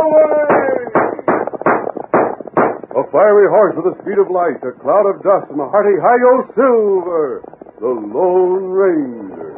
A fiery horse with the speed of light, a cloud of dust, and a hearty Hi-Yo Silver, the Lone Ranger.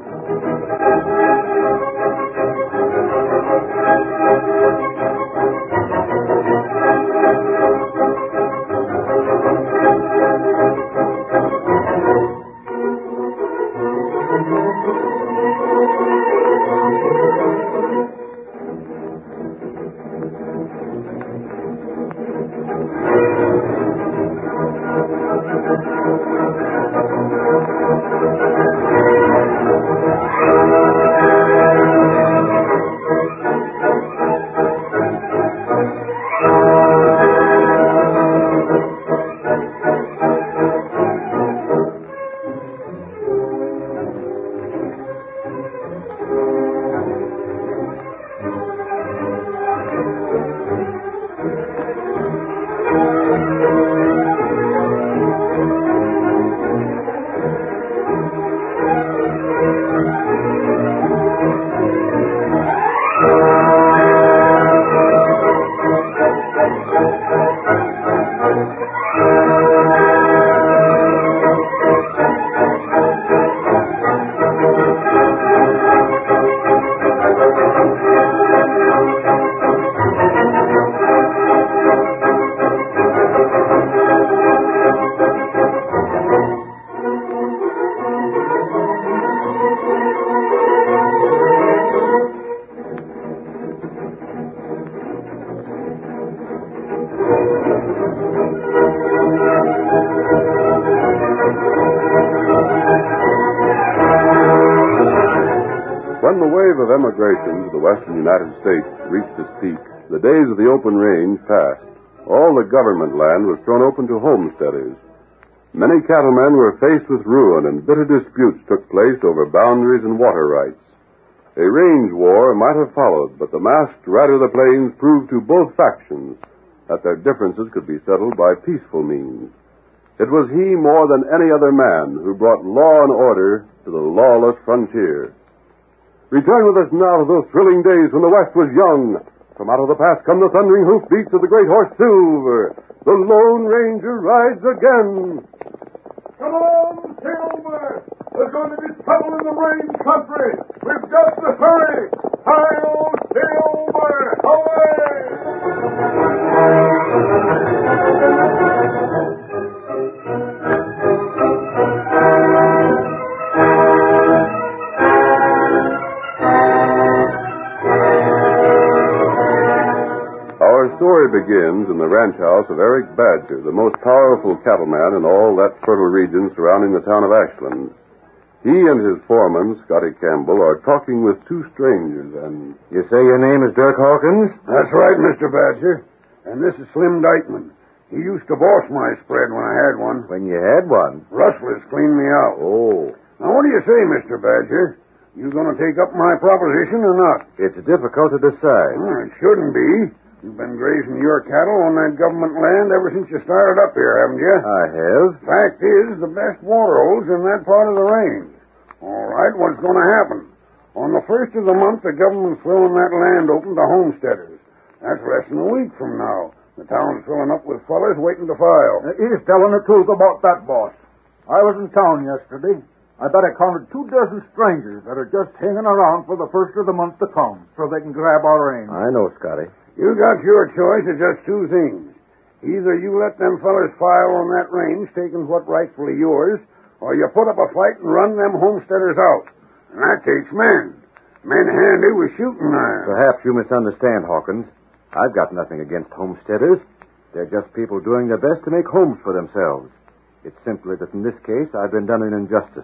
When the wave of emigration to the western United States reached its peak, the days of the open range passed. All the government land was thrown open to homesteaders. Many cattlemen were faced with ruin, and bitter disputes took place over boundaries and water rights. A range war might have followed, but the masked rider of the plains proved to both factions that their differences could be settled by peaceful means. It was he more than any other man who brought law and order to the lawless frontier. Return with us now to those thrilling days when the West was young. From out of the past come the thundering hoofbeats of the great horse Silver. The Lone Ranger rides again. Come on, Silver! There's going to be trouble in the range country. We've got to hurry. Hi-yo, Silver! Away! Our story begins in the ranch house of Eric Badger, the most powerful cattleman in all that fertile region surrounding the town of Ashland. He and his foreman, Scotty Campbell, are talking with two strangers, and... You say your name is Dirk Hawkins? That's right, Mr. Badger. And this is Slim Dykeman. He used to boss my spread when I had one. When you had one? Rustlers cleaned me out. Oh. Now, what do you say, Mr. Badger? You going to take up my proposition or not? It's difficult to decide. Well, it shouldn't be. You've been grazing your cattle on that government land ever since you started up here, haven't you? I have. Fact is, the best water holes in that part of the range. All right, what's going to happen? On the first of the month, the government's throwing that land open to homesteaders. That's less than a week from now. The town's filling up with fellers waiting to file. He's telling the truth about that, boss. I was in town yesterday. I bet I counted 24 strangers that are just hanging around for the first of the month to come so they can grab our range. I know, Scotty. You got your choice of just two things. Either you let them fellers file on that range, taking what rightfully yours, or you put up a fight and run them homesteaders out. And that takes men. Men handy with shooting irons. Perhaps you misunderstand, Hawkins. I've got nothing against homesteaders. They're just people doing their best to make homes for themselves. It's simply that in this case I've been done an injustice.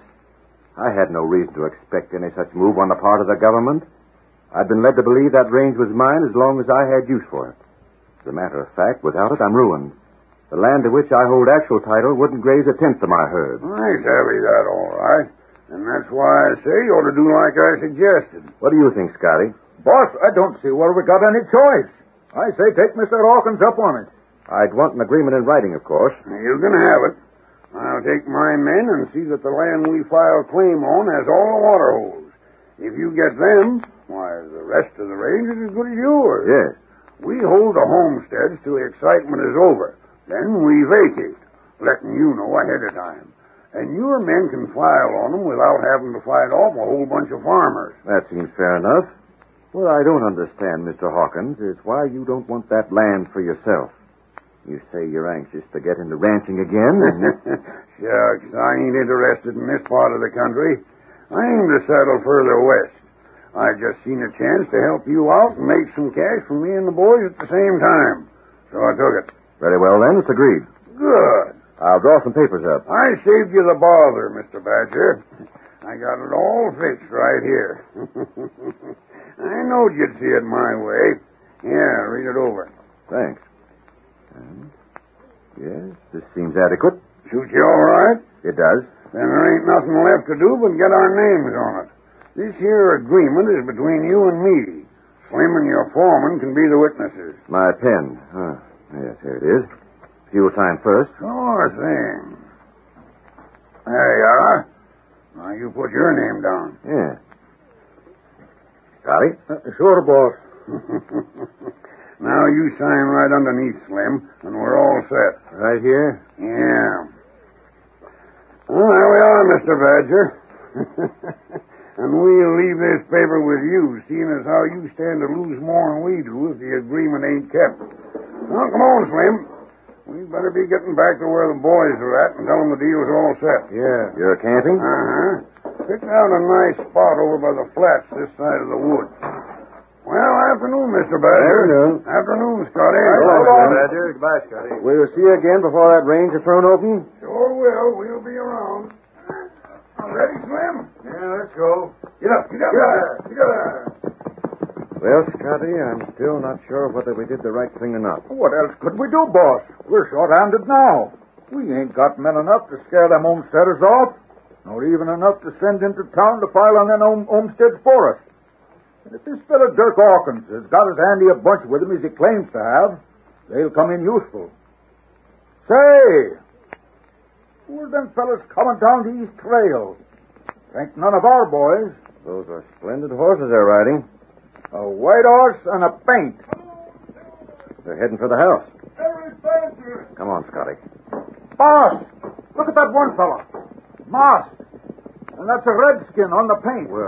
I had no reason to expect any such move on the part of the government. I'd been led to believe that range was mine as long as I had use for it. As a matter of fact, without it, I'm ruined. The land to which I hold actual title wouldn't graze a tenth of my herd. I savvy that, all right. And that's why I say you ought to do like I suggested. What do you think, Scotty? Boss, I don't see where we got any choice. I say take Mr. Hawkins up on it. I'd want an agreement in writing, of course. You can have it. I'll take my men and see that the land we file claim on has all the water holes. If you get them, why, the rest of the range is as good as yours. Yes. We hold the homesteads till the excitement is over. Then we vacate, letting you know ahead of time. And your men can file on them without having to fight off a whole bunch of farmers. That seems fair enough. What I don't understand, Mr. Hawkins, is why you don't want that land for yourself. You say you're anxious to get into ranching again, and... Shucks, I ain't interested in this part of the country. I aim to settle further west. I just seen a chance to help you out and make some cash for me and the boys at the same time. So I took it. Very well, then. It's agreed. Good. I'll draw some papers up. I saved you the bother, Mr. Badger. I got it all fixed right here. I knowed you'd see it my way. Yeah, read it over. Thanks. Yes, this seems adequate. Suit you all right? It does. Then there ain't nothing left to do but get our names on it. This here agreement is between you and me. Slim and your foreman can be the witnesses. My pen. Yes, here it is. If you'll sign first. Sure thing. There you are. Now you put your name down. Yeah. Got it? Sure, boss. Now you sign right underneath, Slim, and we're all set. Right here? Yeah. Well, there we are, Mr. Badger. And we'll leave this paper with you, seeing as how you stand to lose more than we do if the agreement ain't kept. Now, come on, Slim. We better be getting back to where the boys are at and tell them the deal's all set. Yeah. You're camping? Uh-huh. Picked out a nice spot over by the flats this side of the woods. Well, afternoon, Mr. Badger. Afternoon, Scotty. Mr. Badger. Goodbye, Scotty. We'll see you again before that range is thrown open? Sure will. We'll be around. Ready, Slim? Yeah, let's go. Get up there. Get up there. Well, Scotty, I'm still not sure whether we did the right thing or not. What else could we do, boss? We're short-handed now. We ain't got men enough to scare them homesteaders off, nor even enough to send into town to file on them homesteads for us. And if this fellow Dirk Hawkins has got as handy a bunch with him as he claims to have, they'll come in useful. Say, who are them fellas coming down the east trail? Ain't none of our boys. Those are splendid horses they're riding. A white horse and a paint. They're heading for the house. Come on, Scotty. Boss, look at that one fella. Moss. And that's a redskin on the paint. Well,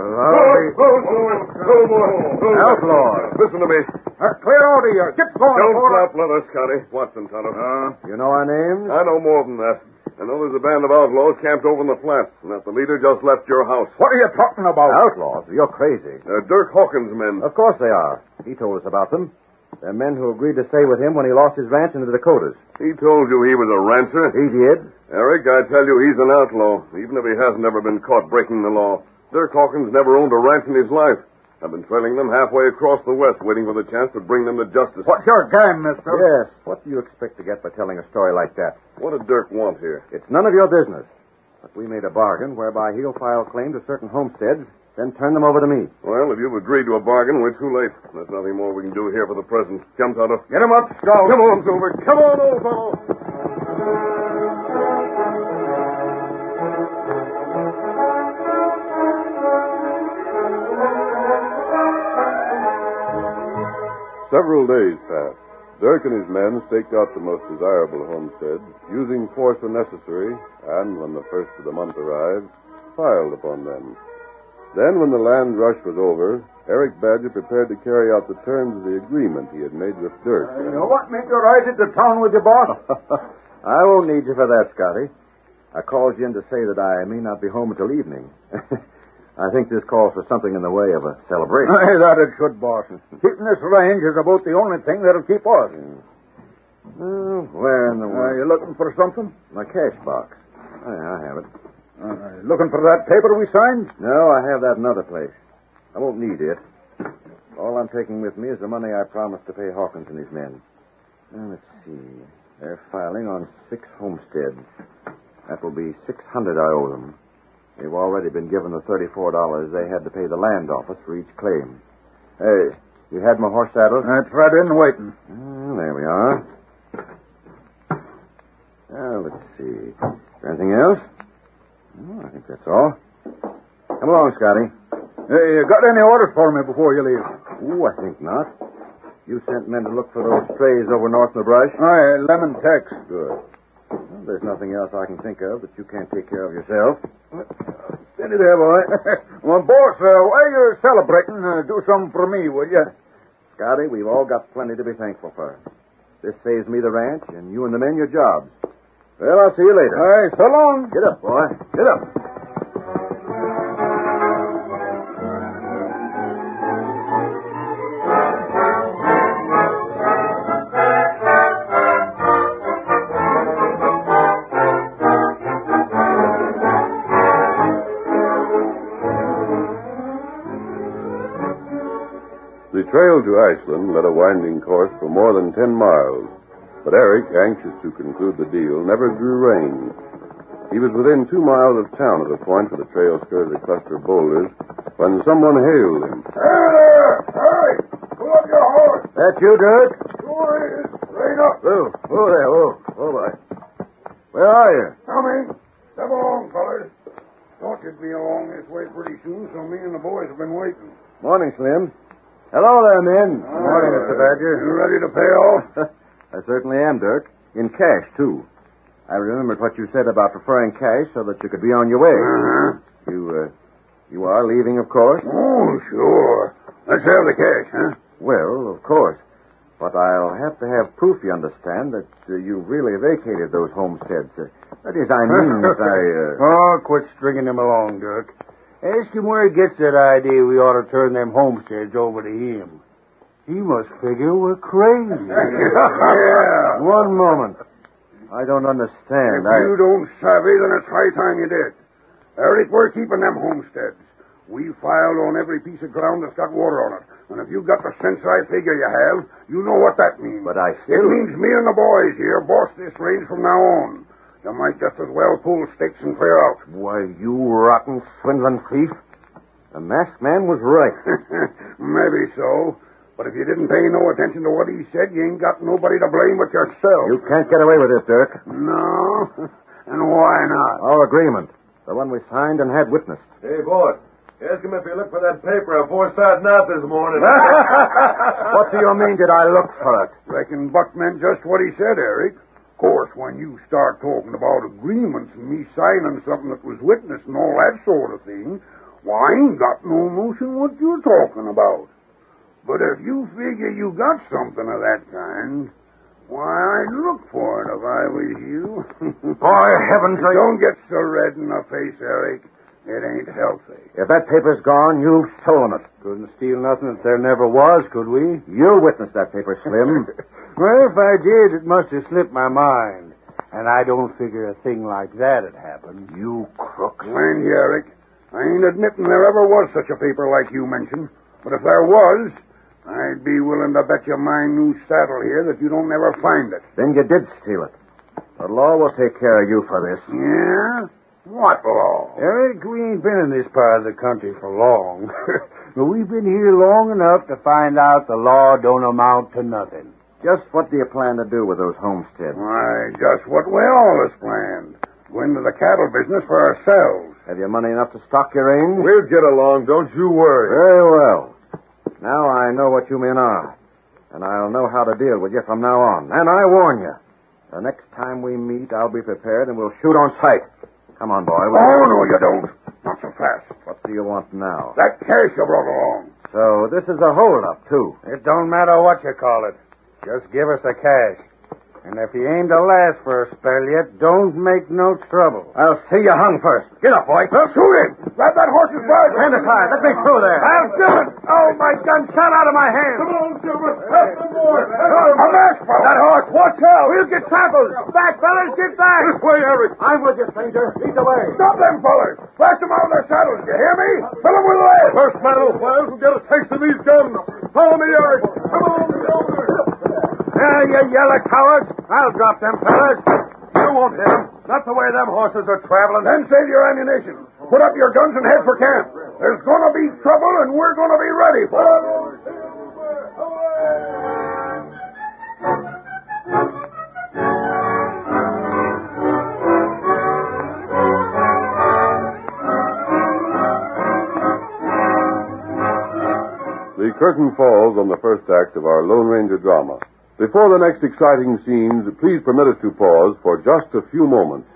outlaws. Listen to me. Clear out of here. Get going. Don't flap leather, Scotty. Watson, Tonto. You know our names? I know more than that. I know there's a band of outlaws camped over in the flats, and that the leader just left your house. What are you talking about? Outlaws? You're crazy. They're Dirk Hawkins' men. Of course they are. He told us about them. They're men who agreed to stay with him when he lost his ranch in the Dakotas. He told you he was a rancher? He did. Eric, I tell you, he's an outlaw, even if he hasn't ever been caught breaking the law. Dirk Hawkins never owned a ranch in his life. I've been trailing them halfway across the West, waiting for the chance to bring them to justice. What's your game, mister? Yes. What do you expect to get by telling a story like that? What did Dirk want here? It's none of your business. But we made a bargain whereby he'll file claim to certain homesteads, then turn them over to me. Well, if you've agreed to a bargain, we're too late. There's nothing more we can do here for the present. Come, Tonto. Get him up, Scout. Come on, Silver. Come on, old fellow. Several days passed. Dirk and his men staked out the most desirable homesteads, using force when necessary, and when the first of the month arrived, filed upon them. Then, when the land rush was over, Eric Badger prepared to carry out the terms of the agreement he had made with Dirk. You want me to ride into town with you, boss? I won't need you for that, Scotty. I called you in to say that I may not be home until evening. I think this calls for something in the way of a celebration. Hey, that it should, boss. Keeping this range is about the only thing that'll keep us. Where in the world? You looking for something? My cash box. Oh, yeah, I have it. Looking for that paper we signed? No, I have that in another place. I won't need it. All I'm taking with me is the money I promised to pay Hawkins and his men. Now, let's see. They're filing on 6 homesteads. That will be $600 I owe them. They've already been given the $34 they had to pay the land office for each claim. Hey, you had my horse saddled? That's right in waiting. There we are. Now, let's see. Anything else? Oh, I think that's all. Come along, Scotty. Hey, you got any orders for me before you leave? Oh, I think not. You sent men to look for those strays over north in the brush? Aye, Lemon Tex. Good. Well, there's nothing else I can think of that you can't take care of yourself. Steady there, boy. Well, boss, while you're celebrating, do something for me, will you? Scotty, we've all got plenty to be thankful for. This saves me the ranch, and you and the men your jobs. Well, I'll see you later. Aye, so long. Get up, boy. Get up. The trail to Ashland led a winding course for more than 10 miles, but Eric, anxious to conclude the deal, never drew rein. He was within 2 miles of town at a point where the trail skirted a cluster of boulders when someone hailed him. Hey there! Hurry! Pull up your horse! That you, Dirk? Sure is. Rein up. Oh there. Oh, boy. Where are you? Coming. Step along, fellas. Thought you'd be along this way pretty soon, so me and the boys have been waiting. Morning, Slim. Hello there, men. Morning, Mr. Badger. You ready to pay off? I certainly am, Dirk. In cash, too. I remembered what you said about preferring cash so that you could be on your way. Uh-huh. You are leaving, of course? Oh, sure. Let's have the cash, huh? Well, of course. But I'll have to have proof, you understand, that you really vacated those homesteads. That is, I mean that I... Oh, quit stringing him along, Dirk. Ask him where he gets that idea we ought to turn them homesteads over to him. He must figure we're crazy. Yeah. One moment. I don't understand. If you don't savvy, then it's high time you did. Eric, we're keeping them homesteads. We filed on every piece of ground that's got water on it. And if you've got the sense I figure you have, you know what that means. But I It still... means me and the boys here boss this range from now on. You might just as well pull sticks and clear out. Why, you rotten, swindling thief. The masked man was right. Maybe so. But if you didn't pay no attention to what he said, you ain't got nobody to blame but yourself. You can't get away with it, Dirk. No? And why not? Our agreement. The one we signed and had witnessed. Hey, boss. Ask him if he looked for that paper before starting out this morning. What do you mean, did I look for it? Reckon Buck meant just what he said, Eric. Of course, when you start talking about agreements and me signing something that was witnessed and all that sort of thing, well, I ain't got no notion what you're talking about. But if you figure you got something of that kind, why, I'd look for it if I was you. By heavens, Don't get so red in the face, Eric. It ain't healthy. If that paper's gone, you've stolen it. Couldn't steal nothing that there never was, could we? You witnessed that paper, Slim. Well, if I did, it must have slipped my mind. And I don't figure a thing like that'd happen. You crook. Land you, Eric. I ain't admitting there ever was such a paper like you mentioned. But if there was, I'd be willing to bet you my new saddle here that you don't never find it. Then you did steal it. The law will take care of you for this. Yeah? What law? Eric, we ain't been in this part of the country for long. But we've been here long enough to find out the law don't amount to nothing. Just what do you plan to do with those homesteads? Why, just what we always planned. Go into the cattle business for ourselves. Have you money enough to stock your range? We'll get along, don't you worry. Very well. Now I know what you men are. And I'll know how to deal with you from now on. And I warn you, the next time we meet, I'll be prepared and we'll shoot on sight. Come on, boy. Oh, no, you don't. Not so fast. What do you want now? That cash you brought along. So this is a holdup, too. It don't matter what you call it. Just give us the cash. And if you aim to last for a spell yet, don't make no trouble. I'll see you hung first. Get up, boy. Well, shoot him. Grab that horse's bridle. Stand aside. Let me through there. I'll do it. Oh, my gun shot out of my hand. Come on, Silver. Help the boy. A mask, fellow. That horse, watch out. We'll get trampled. Back, fellas, get back. This way, Eric. I'm with you, stranger. Lead the way. Stop them fellas. Flash them out of their saddles. You hear me? Fill them with lead. First man of the fires will get a taste of these guns. Follow me, Eric. Come on, Silver. There, you yellow cowards. I'll drop them fellas. You won't hit him. Not the way them horses are traveling. Then save your ammunition. Put up your guns and head for camp. There's going to be trouble, and we're going to be ready for it. The curtain falls on the first act of our Lone Ranger drama. Before the next exciting scenes, please permit us to pause for just a few moments.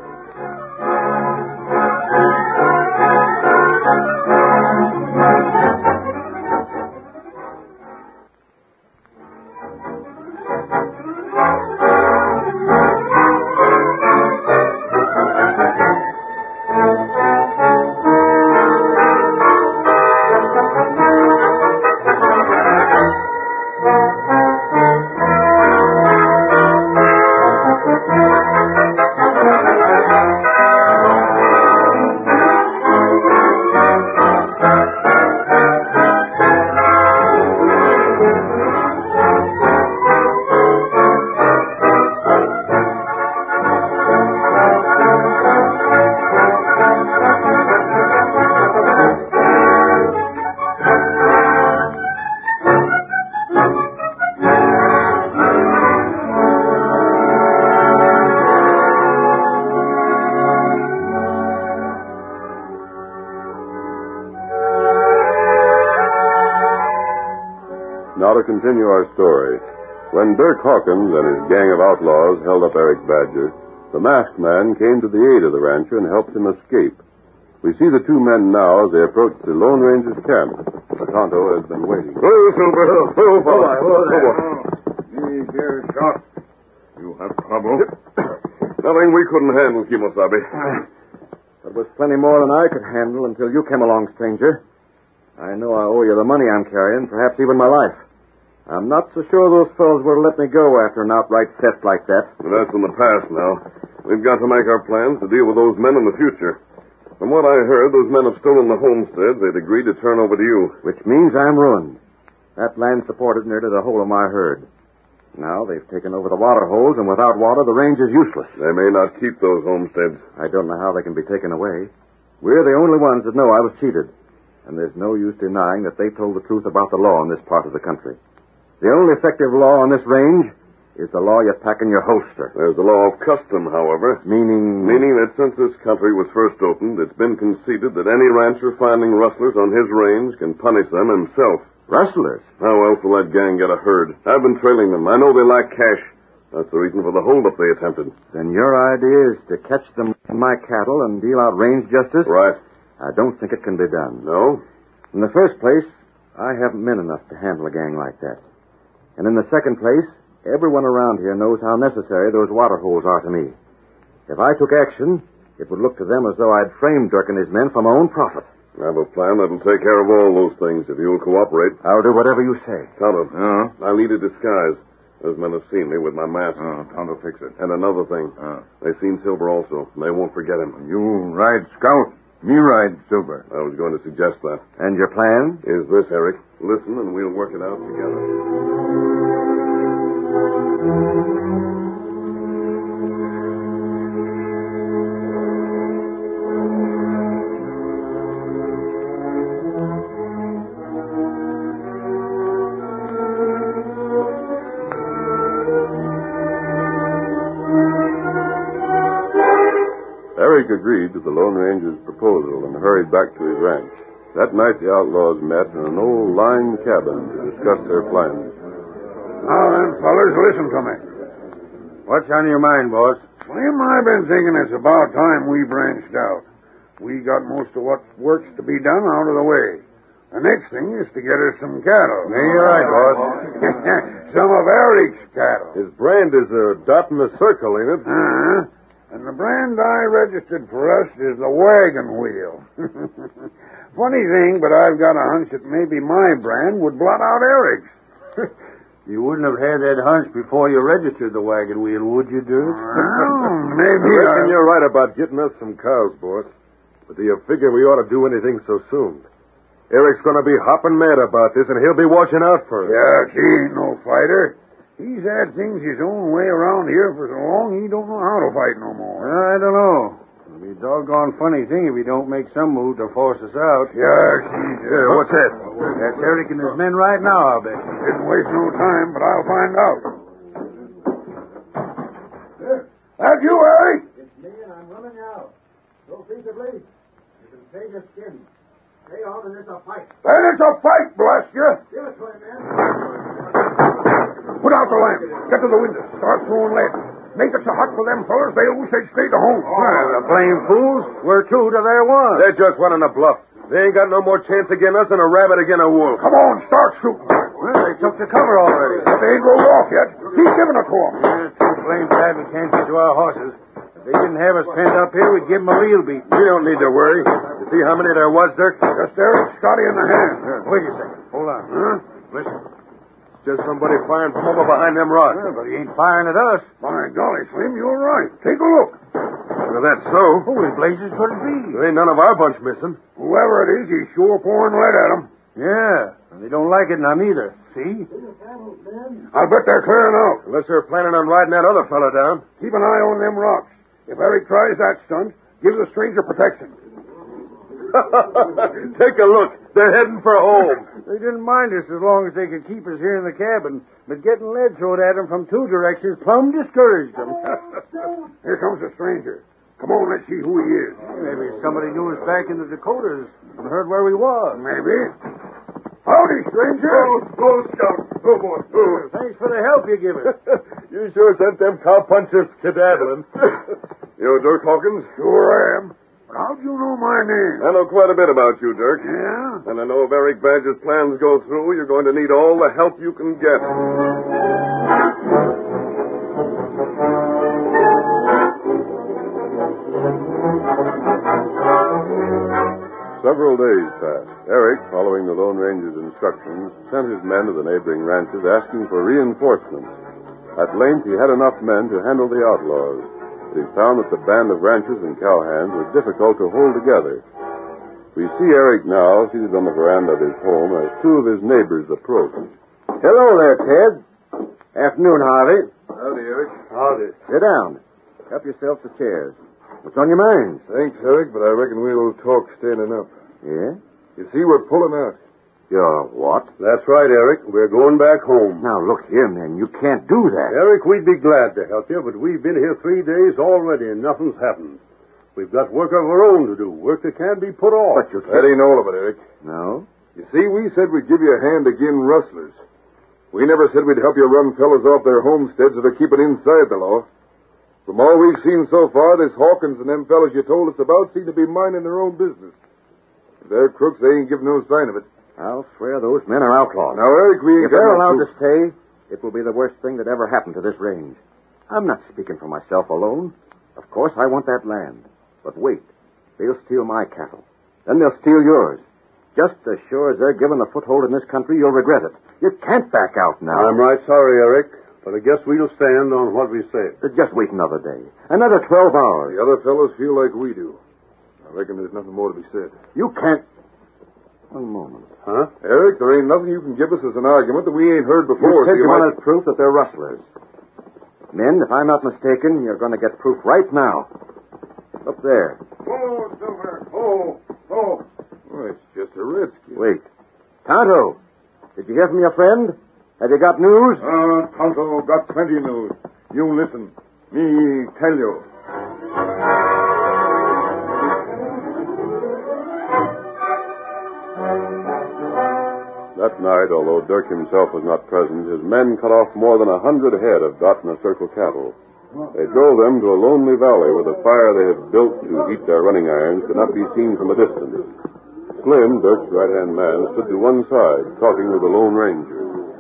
Now to continue our story. When Dirk Hawkins and his gang of outlaws held up Eric Badger, the masked man came to the aid of the rancher and helped him escape. We see the two men now as they approach the Lone Ranger's camp. Tonto has been waiting. Hello, Silver. Hello, fella. Hello there. Gee, you're shot. You have trouble? Nothing we couldn't handle, Kimosabe. That was plenty more than I could handle until you came along, stranger. I know I owe you the money I'm carrying, perhaps even my life. I'm not so sure those fellows would have let me go after an outright theft like that. But that's in the past now. We've got to make our plans to deal with those men in the future. From what I heard, those men have stolen the homesteads they'd agreed to turn over to you. Which means I'm ruined. That land supported nearly the whole of my herd. Now they've taken over the water holes, and without water, the range is useless. They may not keep those homesteads. I don't know how they can be taken away. We're the only ones that know I was cheated. And there's no use denying that they told the truth about the law in this part of the country. The only effective law on this range is the law you pack in your holster. There's the law of custom, however. Meaning that since this country was first opened, it's been conceded that any rancher finding rustlers on his range can punish them himself. rustlers. How else will that gang get a herd? I've been trailing them. I know they lack cash. That's the reason for the holdup they attempted. Then your idea is to catch them in my cattle and deal out range justice? Right. I don't think it can be done. No? In the first place, I haven't men enough to handle a gang like that. And in the second place, everyone around here knows how necessary those water holes are to me. If I took action, it would look to them as though I'd framed Dirk and his men for my own profit. I have a plan that'll take care of all those things if you'll cooperate. I'll do whatever you say. Tonto. I'll need a disguise. Those men have seen me with my mask. Tonto fix it. And another thing. They've seen Silver also, and they won't forget him. You ride scout. Me ride Silver. I was going to suggest that. And your plan? Is this, Eric. Listen, and we'll work it out together. Eric agreed to the Lone Ranger's proposal and hurried back to his ranch. That night, the outlaws met in an old lime cabin to discuss their plans. Now then, fellas, listen to me. What's on your mind, boss? Slim, I've been thinking it's about time we branched out. We got most of what works to be done out of the way. The next thing is to get us some cattle. Yeah, you're right, boss. Some of Eric's cattle. His brand is a dot in a circle, ain't it? And the brand I registered for us is the Wagon Wheel. Funny thing, but I've got a hunch that maybe my brand would blot out Eric's. You wouldn't have had that hunch before you registered the wagon wheel, would you, Dirk? Well, maybe I reckon you're right about getting us some cows, boss. But do you figure we ought to do anything so soon? Eric's going to be hopping mad about this, and he'll be watching out for us. Yeah, he ain't no fighter. He's had things his own way around here for so long he don't know how to fight no more. I don't know. It'll be a doggone funny thing if he don't make some move to force us out. Yeah, What's that? That's Eric and his men right now, I'll bet. Didn't waste no time, but I'll find out. That you, Eric? It's me, and I'm running out. So peaceably, you can take your skin. Stay on and it's a fight. Then it's a fight, blast you. Give it to him, man. Put out the lamp. Get to the window. Start throwing lead. Make it so hot for them fellas, they wish they'd stayed at home. The blame fools. We're 2 to their 1. They're just running a bluff. They ain't got no more chance against us than a rabbit against a wolf. Come on, start shooting. Well, they took the cover already. But they ain't rolled off yet. Keep giving it to them. Too blame bad we can't get to our horses. If they didn't have us penned up here, we'd give them a real beat. We don't need to worry. You see how many there was, Dirk? Just Eric, Scotty, and the hand. Wait a second. Hold on. Huh? Listen. It's just somebody firing from over behind them rocks. Well, but he ain't firing at us. By golly, Slim, you're right. Take a look. Well, that's so. Holy blazes, could it be? There ain't none of our bunch missing. Whoever it is, he's sure pouring lead at them. Yeah, and they don't like it none either. See? I'll bet they're clearing out. Unless they're planning on riding that other fella down. Keep an eye on them rocks. If Eric tries that stunt, give the stranger protection. Take a look. They're heading for home. They didn't mind us as long as they could keep us here in the cabin, but getting lead thrown at them from 2 directions plumb discouraged them. Here comes the stranger. Come on, let's see who he is. Maybe somebody knew us back in the Dakotas and heard where we was. Maybe. Howdy, stranger. Oh, Scout. Oh, boy. Oh. Thanks for the help you give us. You sure sent them cowpunchers skedaddling. You Dirk Hawkins? Sure am. But how'd you know my name? I know quite a bit about you, Dirk. Yeah? And I know if Eric Badger's plans go through, you're going to need all the help you can get. Several days passed. Eric, following the Lone Ranger's instructions, sent his men to the neighboring ranches asking for reinforcements. At length, he had enough men to handle the outlaws. But he found that the band of ranchers and cowhands was difficult to hold together. We see Eric now seated on the veranda of his home as 2 of his neighbors approach. Hello there, Ted. Afternoon, Harvey. Howdy, Eric. Howdy. Sit down. Help yourself to chairs. What's on your mind? Thanks, Eric, but I reckon we'll talk standing up. Yeah? You see, we're pulling out. You're what? That's right, Eric. We're going back home. Now, look here, man. You can't do that. Eric, we'd be glad to help you, but we've been here 3 days already and nothing's happened. We've got work of our own to do, work that can't be put off. But you That can't... ain't all of it, Eric. No? You see, we said we'd give you a hand agin rustlers. We never said we'd help you run fellas off their homesteads or to keep it inside the law. From all we've seen so far, this Hawkins and them fellas you told us about seem to be minding their own business. If they're crooks, they ain't giving no sign of it. I'll swear those men are outlaws. Now, Eric, we ain't If they're got no allowed proof. to stay, it will be the worst thing that ever happened to this range. I'm not speaking for myself alone. Of course, I want that land. But wait. They'll steal my cattle. Then they'll steal yours. Just as sure as they're given a foothold in this country, you'll regret it. You can't back out now. I'm right sorry, Eric, but I guess we'll stand on what we said. Just wait another day. Another 12 hours. The other fellows feel like we do. I reckon there's nothing more to be said. You can't... One moment. Huh? Eric, there ain't nothing you can give us as an argument that we ain't heard You before. said so you might- wanted proof that they're rustlers. Men, if I'm not mistaken, you're going to get proof right now. Up there. Oh, Silver. Oh. Oh, it's just a redskin. Wait. Tonto, did you hear from your friend? Have you got news? Tonto got plenty news. You listen. Me tell you. That night, although Dirk himself was not present, his men cut off more than 100 head of Dotna Circle cattle. They drove them to a lonely valley where the fire they had built to heat their running irons could not be seen from a distance. Slim, Dirk's right-hand man, stood to one side, talking with the Lone Ranger.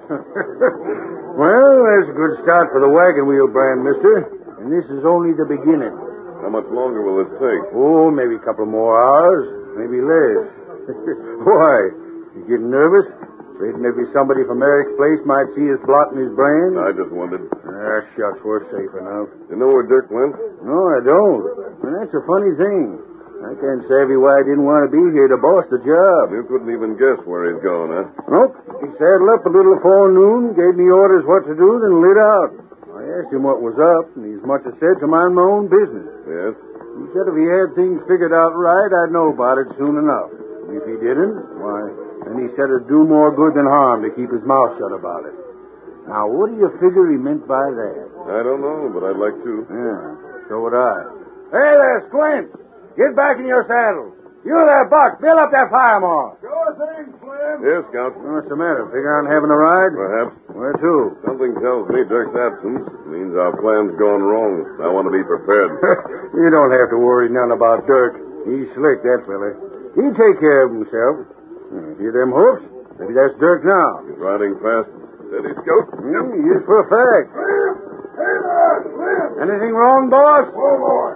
Well, that's a good start for the wagon wheel brand, mister. And this is only the beginning. How much longer will this take? Oh, maybe a couple more hours. Maybe less. Why? You getting nervous? Afraid maybe somebody from Eric's place might see us blotting his brain? I just wondered. Shucks, we're safe enough. You know where Dirk went? No, I don't. And that's a funny thing. I can't savvy why I didn't want to be here to boss the job. You couldn't even guess where he's gone, huh? Nope. He saddled up a little before noon, gave me orders what to do, then lit out. I asked him what was up, and he's much as said to mind my own business. Yes? He said if he had things figured out right, I'd know about it soon enough. If he didn't, why, then he said it'd do more good than harm to keep his mouth shut about it. Now, what do you figure he meant by that? I don't know, but I'd like to. Yeah, so would I. Hey there, Squint! Get back in your saddle. You there, Buck. Build up that fire more. Sure thing, Slim. Yes, Scout. What's the matter? Figure on having a ride? Perhaps. Where to? Something tells me Dirk's absence means our plan's gone wrong. I want to be prepared. You don't have to worry none about Dirk. He's slick, that fella. He'll take care of himself. Hear them hoofs? Maybe that's Dirk now. He's riding fast. Steady, Scout. He is for a fact. Slim! Hey there, Slim! Anything wrong, boss? Oh, boy.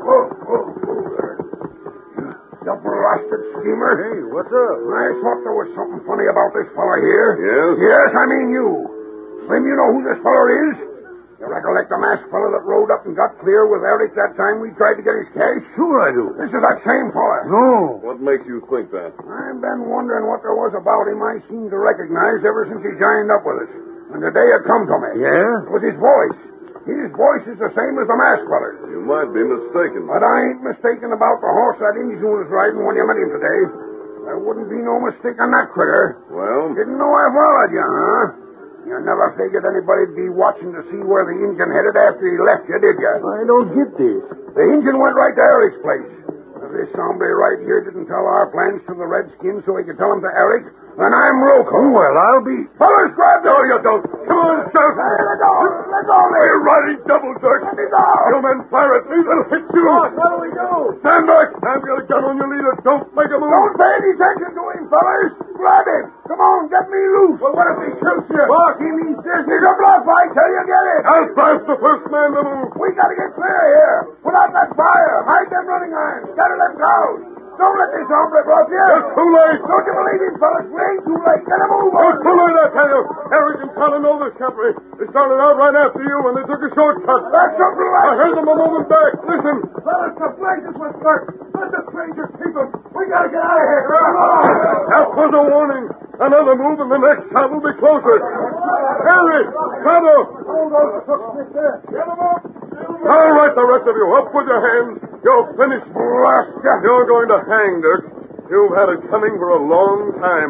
You blasted schemer. Hey, what's up? I thought there was something funny about this fella here. Yes? Yes, I mean you. Slim, you know who this fella is? You recollect the masked fella that rode up and got clear with Eric that time we tried to get his cash? Sure I do. This is that same fella. No. What makes you think that? I've been wondering what there was about him I seemed to recognize ever since he joined up with us. And today it come to me. Yeah? It was his voice. His voice is the same as the masked fella's. You might be mistaken. But I ain't mistaken about the horse that Injun was riding when you met him today. There wouldn't be no mistake on that critter. Well, Didn't know I followed you, huh? You never figured anybody'd be watching to see where the Injun headed after he left you, did you? I don't get this. The Injun went right to Eric's place. If this hombre right here didn't tell our plans to the Redskins so he could tell them to Eric, then I'm loco. Well, I'll be... Fellas, grab them. no, you don't. Come on, Scout. Hey, let go. Let go of me. You're riding double, Dirk. Let me go. You men fire at me. They'll hit you. What do we do? Stand back. I've got a gun on your leader. Don't make a move. Don't pay any attention to him, fellas. Grab him. Come on, get me loose. Well, what if he shoots you? Boss, he means business. He's a bluff, I tell you. Get it. I'll blast the first man to move. We gotta get clear here. Put out that fire. Hide them running irons. Scatter them cows. Don't let this hombre bluff you. It's too late. Don't you believe him, fellas? We ain't too late. Get him over. It's too late, I tell you. Eric and Tyler know this country. They started out right after you, and they took a shortcut. That's something I like... heard them a moment back. Listen. Fellas, the blazes was Dirk. Let the strangers keep him. We gotta get out of here. Come on. That was a warning. Another move, and the next shot will be closer. Eric! Tonto! Get him up. All right, the rest of you. Up with your hands. You're finished. Blast ya. You're going to hang, Dirk. You've had it coming for a long time.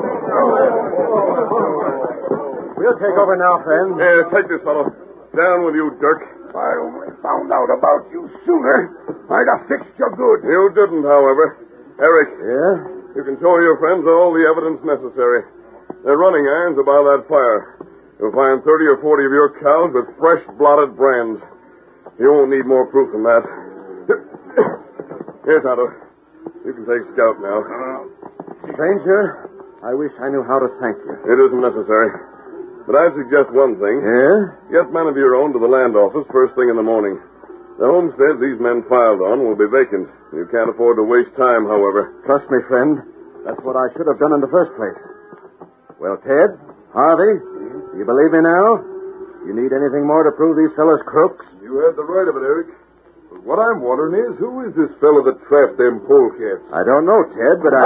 We'll take over now, friends. Here, take this fellow. Down with you, Dirk. If I only found out about you sooner, I'd have fixed you good. You didn't, however. Eric, Yeah? you can show your friends all the evidence necessary. Their running irons are by that fire. You'll find 30 or 40 of your cows with fresh blotted brands. You won't need more proof than that. Here, Tonto. You can take Scout now. Stranger, I wish I knew how to thank you. It isn't necessary. But I'd suggest one thing. Yeah? Get men of your own to the land office first thing in the morning. The homesteads these men filed on will be vacant. You can't afford to waste time, however. Trust me, friend. That's what I should have done in the first place. Well, Ted, Harvey, you believe me now? You need anything more to prove these fellas crooks? You had the right of it, Eric. But what I'm wondering is, who is this fellow that trapped them polecats? I don't know, Ted, but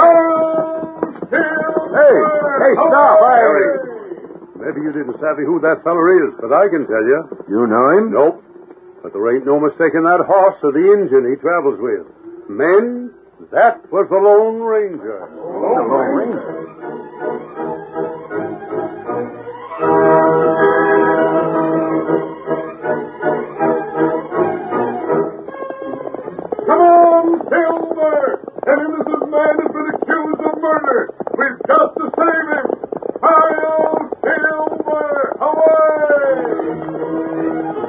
Hey, stop. Maybe you didn't savvy who that feller is, but I can tell you. You know him? Nope. But there ain't no mistaking that horse or the engine he travels with. Men, that was the Lone Ranger. The Lone Ranger. Come on, Silver! An innocent man has been accused of murder. We've got to save him. Hi-yo, Silver! Away!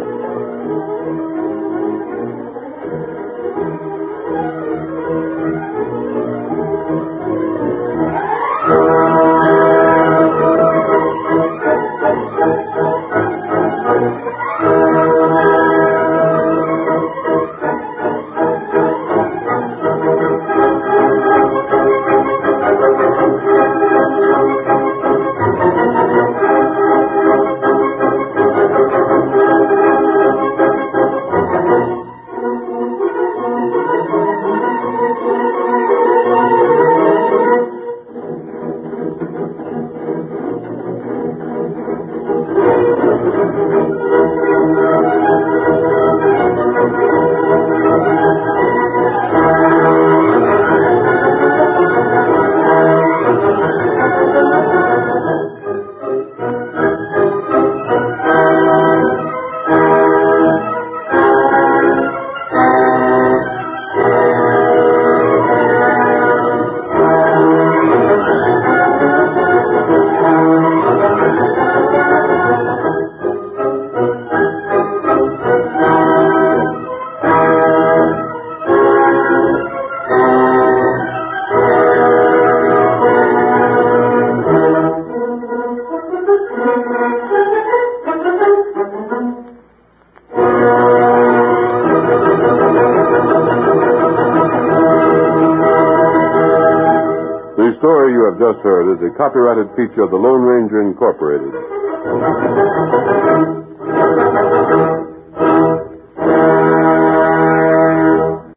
story you have just heard is a copyrighted feature of the Lone Ranger Incorporated.